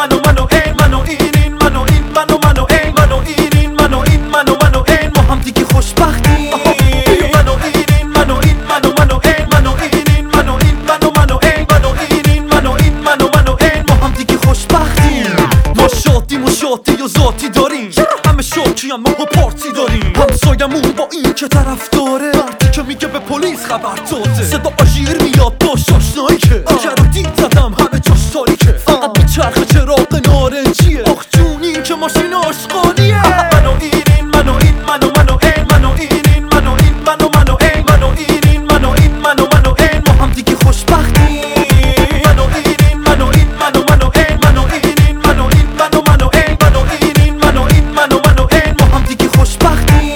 منو این منو این منو این منو این منو این منو این منو این ما هم دیگه خوشبختیم منو این منو این منو این منو این منو این منو این منو این منو این منو این ما هم دیگه خوشبختیم ما شادیم و شادی و ذاتی داریم همه شوکی هم ما پارتی داریم همسایمون با این که طرف داره مردی که میگه به پلیس خبر داده صدا آژیر میاد باش آشنایی که رو دید زدم همه جاش تاریکه فقط به چرخ چراغ نارنجیه آخ جونی که ماشین آشغالیه منو این منو این منو این منو این منو این منو این منو این منو این منو این ما هم دیگه خوشبختیم منو این منو این منو این منو این منو این منو این منو این منو این منو این ما هم دیگه خوشبختیم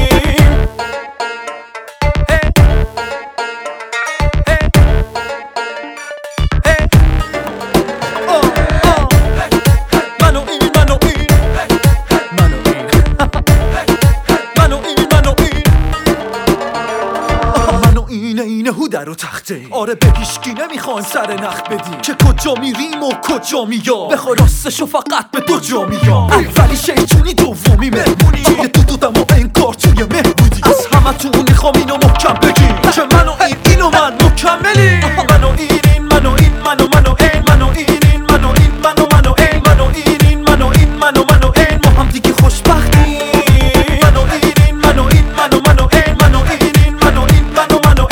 اینه هوده رو تخته آره به هیشکی نمیخوایم سر نخ بدیم که کجا میریم و کجا میام بخوای راستشو فقط به دو جا میام اولی شیطونی دومی مهمونی توی دودم و انگار توی مهبودی از همه تون میخوام اینو محکم بگیم که منو اینو من مکملی منو این منو این منو این منو این منو این منو این منو این منو این منو این ما هم دیگه خوشبختیم منو این منو این منو این منو این منو این منو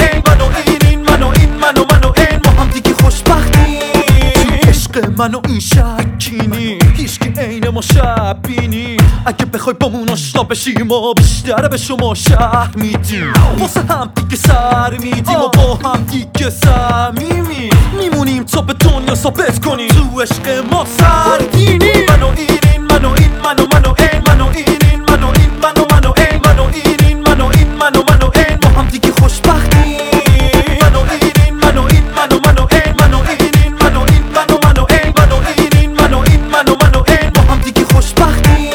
ما هم دیگه خوشبختیم تو عشق من و این شکینی هیچکی عین ما شبینی اگه بخوای بامون آشنا بشی ما بیشتر به شما شهر میدیم واسه هم دیگه سر میدیم و با هم دیگه صمیمی میمونیم تا به دنیا ثابت کنیم تو عشق ما سرگینی منو این منو این منو این منو این منو این منو این منو این منو این منو این ما هم دیگه خوشبختیم منو این ما هم دیگه خوشبختیم